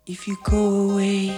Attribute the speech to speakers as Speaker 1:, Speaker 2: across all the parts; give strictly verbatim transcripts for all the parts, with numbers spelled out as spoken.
Speaker 1: If you go away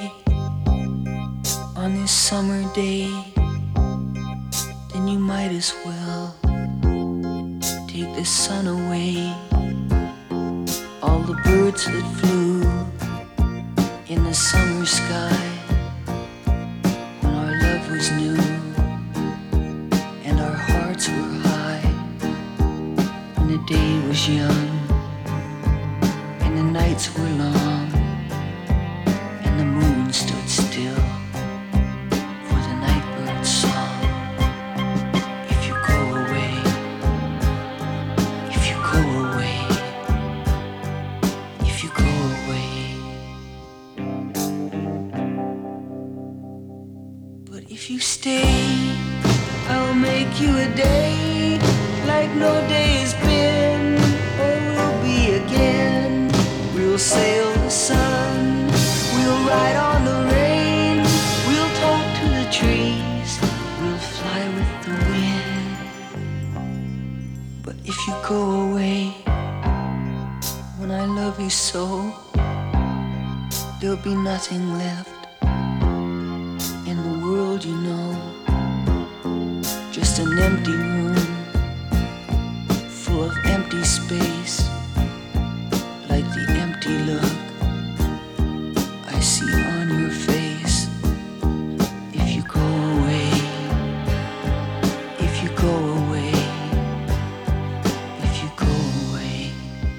Speaker 1: on this summer day, then you might as well take the sun away. All the birds that flew in the summer sky when our love was new and our hearts were high, when the day was young and the nights were long and the moon stood still for the nightbird's song. If you go away, if you go away, if you go away. But if you stay, I'll make you a day like no day has been or will be again. We'll sail the sun, we'll ride on the rain, we'll talk to the trees, we'll fly with the wind. But if you go away when I love you so, there'll be nothing left in the world, you know. Just an empty room full of empty space, like the empty look I see on your face. If you go away, if you go away, if you go away.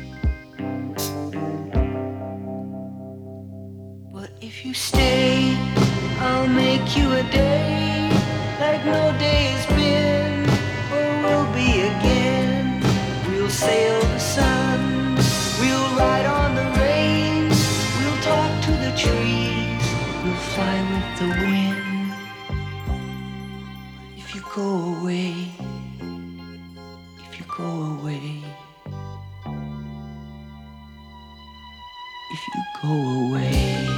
Speaker 1: But if you stay, I'll make you a day like no day has been or will be again. We'll sail the sun, we'll ride on the rain, we'll talk to the trees, we'll fly with the wind. If you go away, if you go away, if you go away.